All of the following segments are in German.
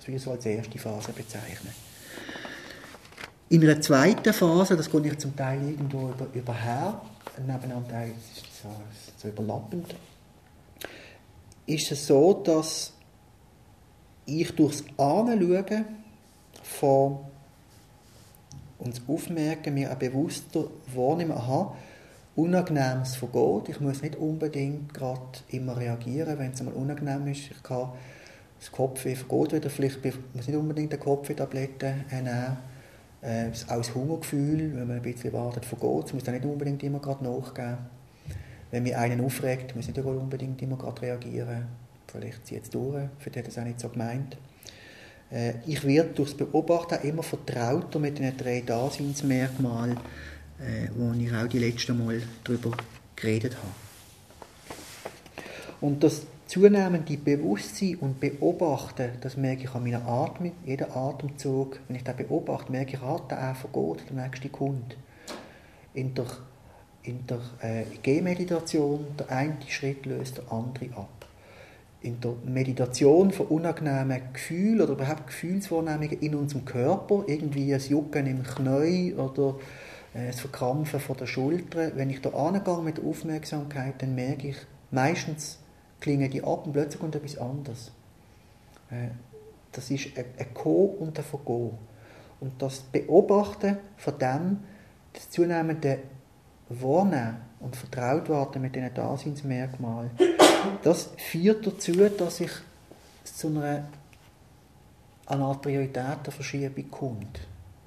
Das würde ich so als erste Phase bezeichnen. In einer zweiten Phase, das geht nicht zum Teil irgendwo überher, nebeneinander ist so überlappend, ist es so, dass ich durchs Anschauen von uns aufmerken, mir auch bewusster wahrnehmen, aha, Unangenehmes vergeht. Ich muss nicht unbedingt gerade immer reagieren, wenn es einmal unangenehm ist. Ich kann das Kopfweh vergeht wieder, vielleicht muss nicht unbedingt eine Kopfweh-Tablette nehmen. Auch das Hungergefühl, wenn man ein bisschen wartet, vergeht. Es muss dann nicht unbedingt immer gerade nachgeben. Wenn mich einen aufregt, muss ich nicht unbedingt immer gerade reagieren. Vielleicht zieht es durch, für den das auch nicht so gemeint. Ich werde durch das Beobachten immer vertrauter mit den 3 Daseinsmerkmalen, wo ich auch die letzten Mal darüber geredet habe. Und das zunehmende Bewusstsein und Beobachten, das merke ich an meiner Atmung, jeder Atemzug. Wenn ich das beobachte, merke ich, der vergeht, der nächste kommt. In der Gehmeditation, der eine Schritt löst der andere ab. In der Meditation von unangenehmen Gefühlen oder überhaupt Gefühlswahrnehmungen in unserem Körper, irgendwie ein Jucken im Knie oder das Verkrampfen von der Schulter, wenn ich da angehe mit der Aufmerksamkeit, dann merke ich, meistens klingen die ab und plötzlich kommt etwas anderes. Das ist ein Kommen und ein Vergehen. Und das Beobachten von dem, das zunehmende Wahrnehmen und vertraut werden mit diesen Daseinsmerkmalen, das führt dazu, dass ich zu einer Prioritätenverschiebung kommt.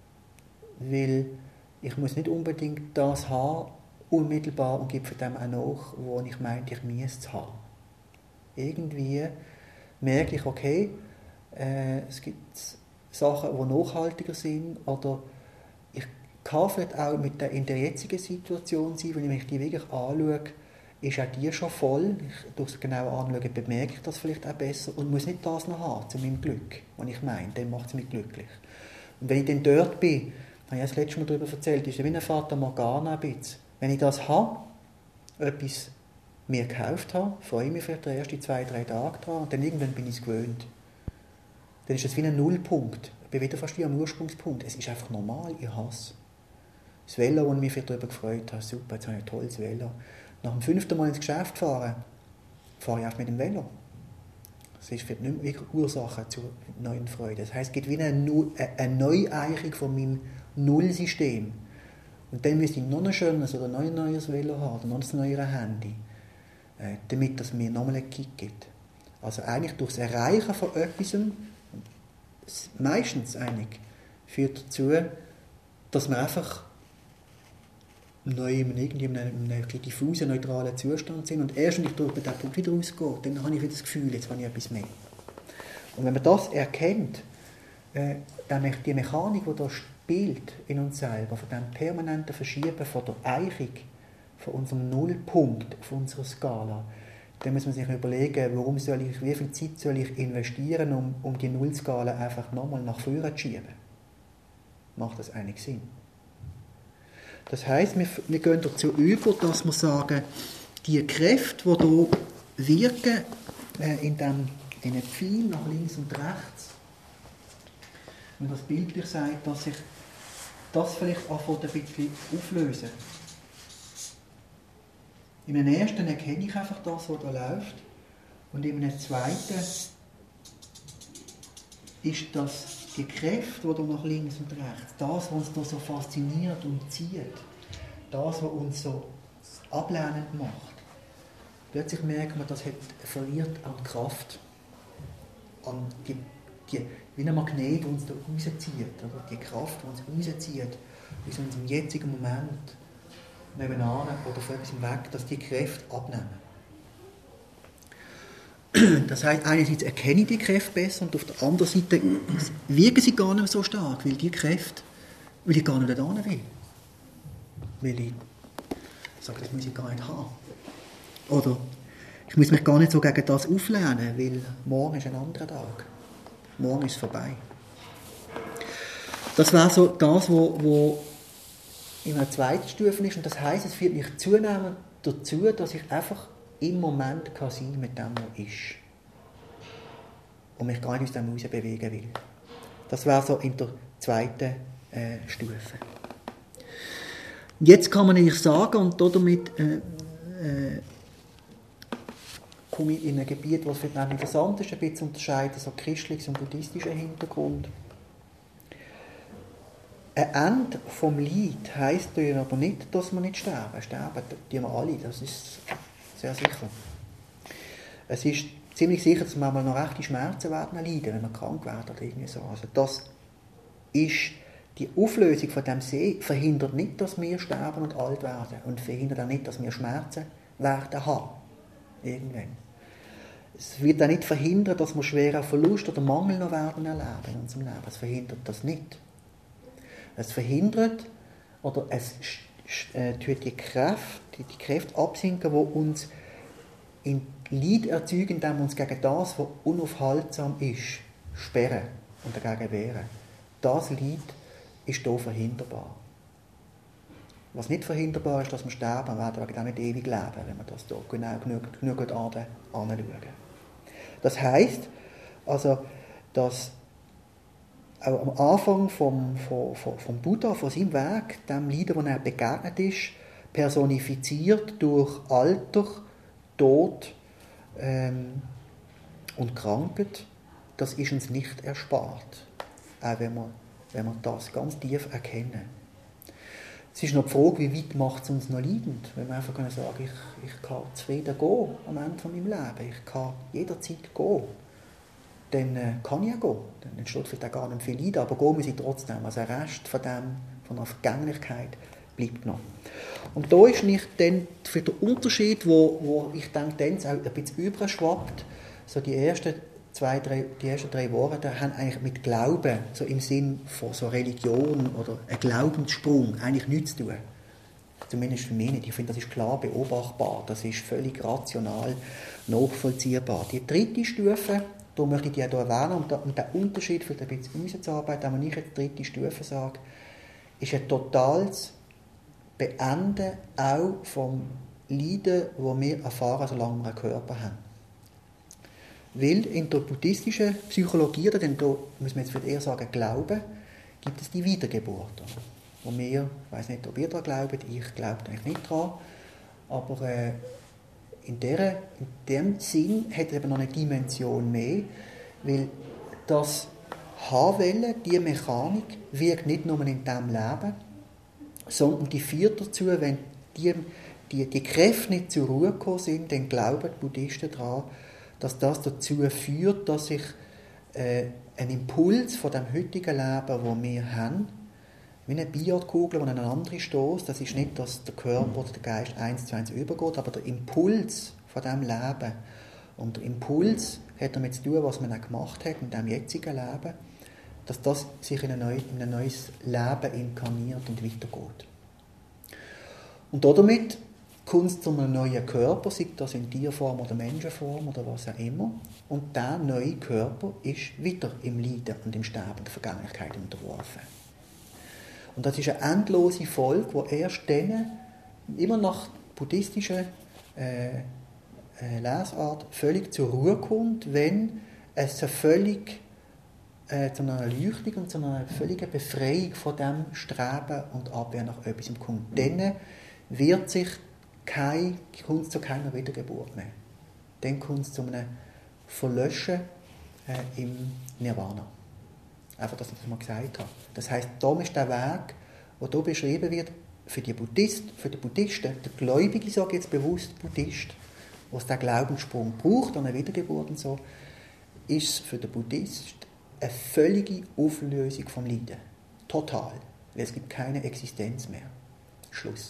Weil ich muss nicht unbedingt das haben, unmittelbar, und gebe von dem auch nach, wo ich meinte, ich müsste es haben. Irgendwie merke ich, okay, es gibt Sachen, die nachhaltiger sind, oder ich kann vielleicht auch in der jetzigen Situation sein, wenn ich mich die wirklich anschaue, ist auch die schon voll. Durch das genaue Anschauen bemerke ich das vielleicht auch besser und muss nicht das noch haben, zu meinem Glück, was ich meine, dann macht es mich glücklich. Und wenn ich dann dort bin, habe ich das letzte Mal darüber erzählt, ist es wie ein Fata Morgana ein bisschen. Wenn ich das habe, etwas mir gekauft habe, freue ich mich vielleicht die ersten 2-3 Tage dran und dann irgendwann bin ich es gewöhnt. Dann ist es wie ein Nullpunkt. Ich bin wieder fast wie am Ursprungspunkt. Es ist einfach normal, ich hasse. Das Velo, wo ich mich vielleicht darüber gefreut habe, super, jetzt habe ich ein tolles Velo. Nach dem 5. Mal ins Geschäft fahren, fahre ich auch mit dem Velo. Das ist vielleicht nicht wirklich Ursache zur neuen Freude. Das heisst, es gibt wie eine Neueichung von meinem Nullsystem. Und dann müsste ich noch ein schönes oder noch ein neues Velo haben, oder noch ein neues Handy, damit es mir nochmal einen Kick gibt. Also eigentlich durch das Erreichen von etwas, meistens eigentlich, führt dazu, dass man einfach neu in einem diffusen, neutralen Zustand sind. Und erst wenn ich durch den Punkt wieder rausgehe, dann habe ich wieder das Gefühl, jetzt habe ich etwas mehr. Und wenn man das erkennt, die Mechanik, die da spielt in uns selber, von dem permanenten Verschieben von der Eichung, von unserem Nullpunkt auf unserer Skala, dann muss man sich überlegen, wie viel Zeit soll ich investieren, um die Nullskala einfach nochmal nach vorne zu schieben. Macht das eigentlich Sinn? Das heisst, wir gehen dazu über, dass wir sagen, die Kräfte, die hier wirken, in diesen Pfeilen nach links und rechts, wenn das bildlich sagt, dass sich das vielleicht anfängt ein bisschen auflösen. In einem ersten erkenne ich einfach das, was da läuft, und in einem zweiten ist das die Kräfte, die da nach links und rechts, das, was uns da so fasziniert und zieht, das, was uns so ablehnend macht. Plötzlich merkt man, das verliert an Kraft, an wie ein Magnet, der uns da rauszieht, oder die Kraft, die uns rauszieht, aus unserem jetzigen Moment, nebenan oder von etwas weg, dass die Kräfte abnehmen. Das heisst, einerseits erkenne ich die Kräfte besser und auf der anderen Seite wirken sie gar nicht so stark, weil die Kräfte, weil ich gar nicht da will. Weil ich sage, das muss ich gar nicht haben. Oder ich muss mich gar nicht so gegen das auflehnen, weil morgen ist ein anderer Tag. Morgen ist es vorbei. Das wäre so das, was in einer zweiten Stufe ist. Und das heisst, es führt mich zunehmend dazu, dass ich einfach im Moment kann sein mit dem, was ist. und mich gar nicht aus dem raus bewegen will. Das wäre so in der zweiten Stufe. Jetzt kann man eigentlich sagen, und damit komme ich in ein Gebiet, das für mich interessant ist, ein bisschen unterscheiden, so christliches und buddhistischer Hintergrund. Ein Ende vom Leid heisst ja aber nicht, dass wir nicht sterben. Sterben tun wir alle, das ist sehr sicher. Es ist ziemlich sicher, dass wir mal noch rechte Schmerzen werden leiden, wenn wir krank werden oder irgendwie so. Also das ist die Auflösung von dem See verhindert nicht, dass wir sterben und alt werden und verhindert auch nicht, dass wir Schmerzen werden haben. Irgendwann. Es wird auch nicht verhindern, dass wir schweren Verlust oder Mangel noch werden erleben in unserem Leben. Es verhindert das nicht. Es verhindert oder es tut die Kräfte absinken, die uns in Leid erzeugen, indem wir uns gegen das, was unaufhaltsam ist, sperren und dagegen wehren. Das Leid ist hier verhinderbar. Was nicht verhinderbar ist, dass wir sterben, werden wir nicht ewig leben, wenn wir das hier genug anschauen. Das heisst, also, dass auch am Anfang vom Buddha, von seinem Weg, dem Leiden, dem er begegnet ist, personifiziert durch Alter, Tod und Krankheit, das ist uns nicht erspart. Auch wenn wir das ganz tief erkennen. Es ist noch die Frage, wie weit macht es uns noch leidend, wenn wir einfach sagen können, ich kann zufrieden gehen am Ende von meinem Leben, ich kann jederzeit gehen. Dann kann ich ja gehen. Dann entsteht vielleicht auch gar nicht viel Leiden, aber gehen muss ich trotzdem. Also ein Rest von der Vergänglichkeit bleibt noch. Und da ist nicht dann für den Unterschied, wo ich denke, dann auch ein bisschen überschwappt, so die ersten drei Worte haben eigentlich mit Glauben, so im Sinn von so Religion oder ein Glaubenssprung, eigentlich nichts zu tun. Zumindest für mich nicht. Ich finde, das ist klar beobachtbar, das ist völlig rational nachvollziehbar. Die dritte Stufe, da möchte ich die auch hier erwähnen, und der Unterschied für ein bisschen rauszuarbeiten, wenn ich jetzt dritte Stufe sage, ist ein totales Beenden auch vom Leiden, das wir erfahren, solange wir einen Körper haben. Weil in der buddhistischen Psychologie, oder denn da muss man jetzt eher sagen Glauben, gibt es die Wiedergeburt. Wo wir, ich weiss nicht, ob ihr daran glaubt, ich glaube eigentlich nicht daran, aber in dem Sinn hat es eben noch eine Dimension mehr, weil das Haben-Wollen, die Mechanik, wirkt nicht nur in diesem Leben, sondern die führt dazu, wenn die Kräfte nicht zur Ruhe gekommen sind, dann glauben die Buddhisten daran, dass das dazu führt, dass sich ein Impuls von dem heutigen Leben, das wir haben, wie eine Billardkugel, die an eine andere stößt, das ist nicht, dass der Körper oder der Geist 1:1 übergeht, aber der Impuls von diesem Leben. Und der Impuls hat damit zu tun, was man auch gemacht hat in diesem jetzigen Leben, dass das sich in ein neues Leben inkarniert und weitergeht. Und damit kommt es zu einem neuen Körper, sei das in Tierform oder Menschenform oder was auch immer. Und dieser neue Körper ist wieder im Leiden und im Sterben der Vergänglichkeit unterworfen. Und das ist eine endlose Folge, die erst dann, immer nach buddhistischer Lesart, völlig zur Ruhe kommt, wenn es völlig zu einer Erleuchtung und zu einer völligen Befreiung von dem Streben und Abwehr nach etwas kommt. Dann kommt es zu keiner Wiedergeburt mehr. Dann kommt es zu einem Verlöschen im Nirvana. Einfach, dass ich das mal gesagt habe. Das heisst, da ist der Weg, der hier beschrieben wird, für die Buddhisten, der Gläubige, ich sage jetzt bewusst Buddhist, was der Glaubenssprung braucht, an eine Wiedergeburt und so, ist es für den Buddhist eine völlige Auflösung vom Leiden. Total. Weil es gibt keine Existenz mehr. Schluss.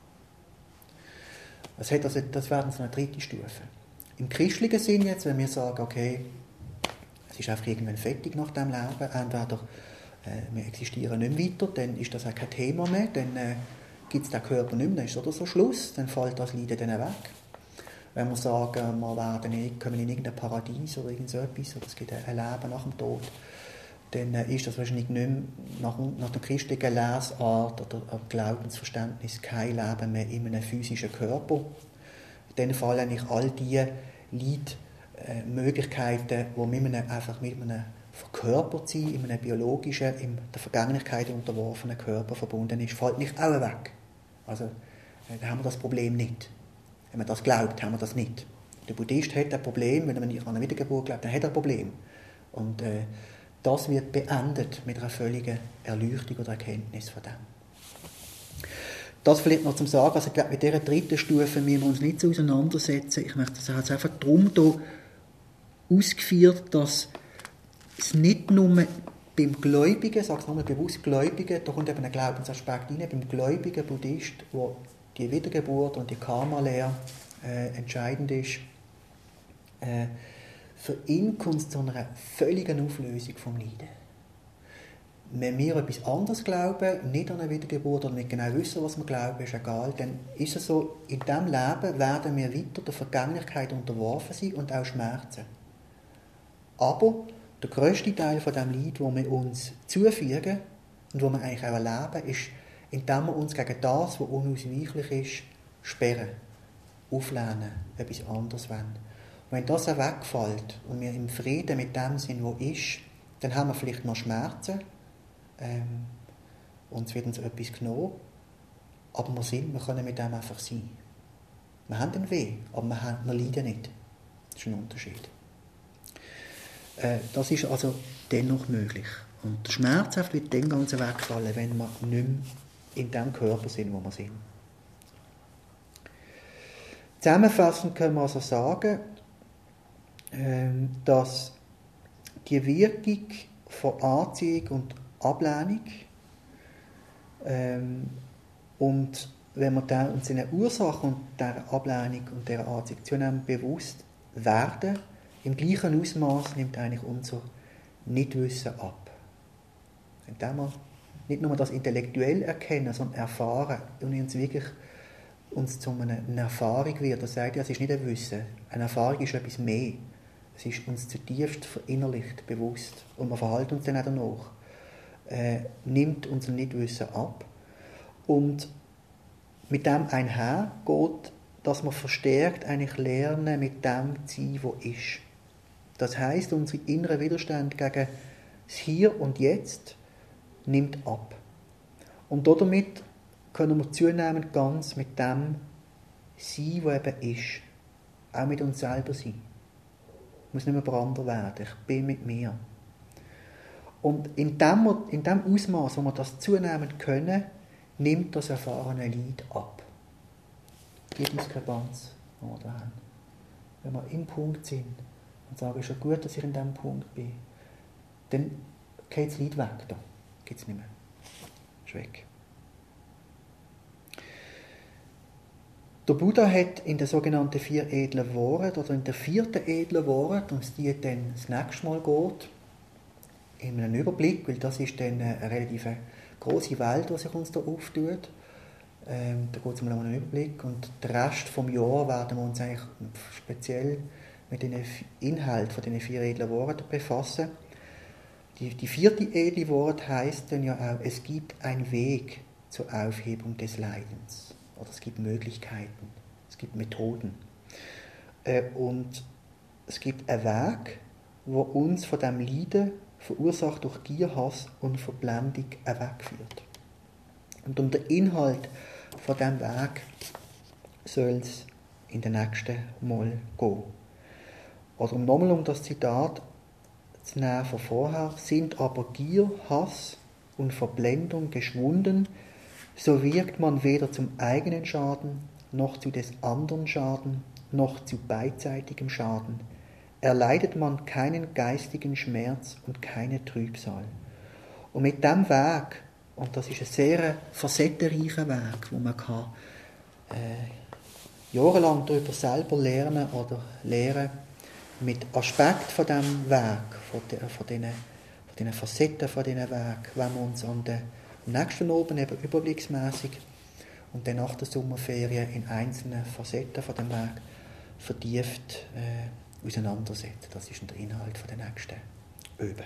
Das wäre so eine dritte Stufe. Im christlichen Sinn jetzt, wenn wir sagen, okay, es ist einfach irgendwann fertig nach dem Leben, entweder wir existieren nicht mehr weiter, dann ist das auch kein Thema mehr, dann gibt es den Körper nicht mehr, dann ist es so Schluss, dann fällt das Leiden dann weg. Wenn wir sagen, wir kommen in irgendein Paradies oder irgend so etwas, oder es gibt ein Leben nach dem Tod, dann ist das wahrscheinlich nicht mehr nach der christlichen Lesart oder Glaubensverständnis kein Leben mehr in einem physischen Körper. In diesem Fall eigentlich all die Leid Möglichkeiten, die einfach mit einem verkörpert sein, in einem biologischen, in der Vergänglichkeit unterworfenen Körper verbunden ist, fällt nicht auch weg. Also, da haben wir das Problem nicht. Wenn man das glaubt, haben wir das nicht. Der Buddhist hat ein Problem, wenn er nicht an eine Wiedergeburt glaubt, dann hat er ein Problem. Und das wird beendet mit einer völligen Erleuchtung oder Erkenntnis von dem. Das vielleicht noch zum Sagen, also ich glaube, mit dieser dritten Stufe müssen wir uns nicht so auseinandersetzen. Ich möchte das jetzt einfach darum hier ausgeführt, dass es nicht nur beim Gläubigen, ich sage es nochmal bewusst Gläubigen, da kommt eben ein Glaubensaspekt rein, beim gläubigen Buddhist, wo die Wiedergeburt und die Karma-Lehre entscheidend ist, für ihn kommt es zu einer völligen Auflösung vom Leiden. Wenn wir etwas anderes glauben, nicht an eine Wiedergeburt oder nicht genau wissen, was wir glauben, ist egal, dann ist es so, in diesem Leben werden wir weiter der Vergänglichkeit unterworfen sein und auch Schmerzen. Aber der grösste Teil von dem Leid, das wir uns zufügen und das wir eigentlich auch erleben, ist, indem wir uns gegen das, was unausweichlich ist, sperren, auflehnen, etwas anderes wollen. Und wenn das auch wegfällt und wir im Frieden mit dem sind, was ist, dann haben wir vielleicht noch Schmerzen, uns wird uns etwas genommen, aber wir können mit dem einfach sein. Wir haben den Weh, aber wir leiden nicht. Das ist ein Unterschied. Das ist also dennoch möglich. Und der Schmerzhaft wird dann ganz wegfallen, wenn wir nicht mehr in dem Körper sind, wo wir sind. Zusammenfassend können wir also sagen, dass die Wirkung von Anziehung und Ablehnung und wenn wir uns in Ursachen und dieser Ablehnung und dieser Anziehung zunehmend bewusst werden, im gleichen Ausmaß nimmt eigentlich unser Nichtwissen ab. Indem wir nicht nur das intellektuell erkennen, sondern erfahren und uns wirklich zu einer Erfahrung wird. Das sagt ja, es ist nicht ein Wissen. Eine Erfahrung ist etwas mehr. Es ist uns zutiefst verinnerlicht, bewusst. Und wir verhalten uns dann auch danach. Nimmt unser Nichtwissen ab. Und mit dem einher geht, dass wir verstärkt eigentlich lernen, mit dem zu sein, was ist. Das heisst, unsere innere Widerstand gegen das Hier und Jetzt nimmt ab. Und damit können wir zunehmend ganz mit dem sein, was eben ist. Auch mit uns selber sein. Ich muss nicht mehr brander werden. Ich bin mit mir. Und in dem Ausmaß, wo wir das zunehmend können, nimmt das erfahrene Leid ab. Die Diskrepanz, die wir da haben. Wenn wir im Punkt sind und sagen, es ist ja gut, dass ich in diesem Punkt bin, dann geht das Leid weg. Da gibt es nicht mehr. Ist weg. Der Buddha hat in den sogenannten 4 edlen Worten oder in der 4. edlen Wort, um die dann das nächste Mal geht, in einem Überblick, weil das ist dann eine relativ grosse Welt, die sich uns da auftut. Da geht es mal um einen Überblick und den Rest des Jahres werden wir uns eigentlich speziell mit den Inhalten von diesen 4 edlen Worten befassen. Die 4. edle Wort heisst dann ja auch, es gibt einen Weg zur Aufhebung des Leidens. Oder es gibt Möglichkeiten, es gibt Methoden. Und es gibt einen Weg, der uns von dem Leiden, verursacht durch Gier, Hass und Verblendung, wegführt. Und um den Inhalt von diesem Weg soll es in den nächsten Mal gehen. Oder nochmal um das Zitat zu nehmen von vorher, sind aber Gier, Hass und Verblendung geschwunden, so wirkt man weder zum eigenen Schaden, noch zu des anderen Schaden, noch zu beidseitigem Schaden. Erleidet man keinen geistigen Schmerz und keine Trübsal. Und mit diesem Weg, und das ist ein sehr facettenreicher Weg, wo man kann jahrelang darüber selber lernen oder lehren, mit Aspekten von diesem Weg, von diesen Facetten von diesem Weg, wenn wir uns am nächsten Abend eben überblicksmässig und dann nach der Sommerferien in einzelnen Facetten von dem Weg vertieft auseinandersetzen. Das ist der Inhalt von der nächsten Übung.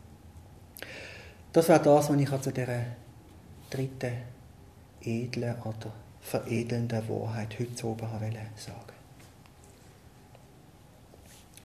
Das wäre das, was ich zu dieser 3. edlen oder veredelnden Wahrheit heute oben sagen wollte.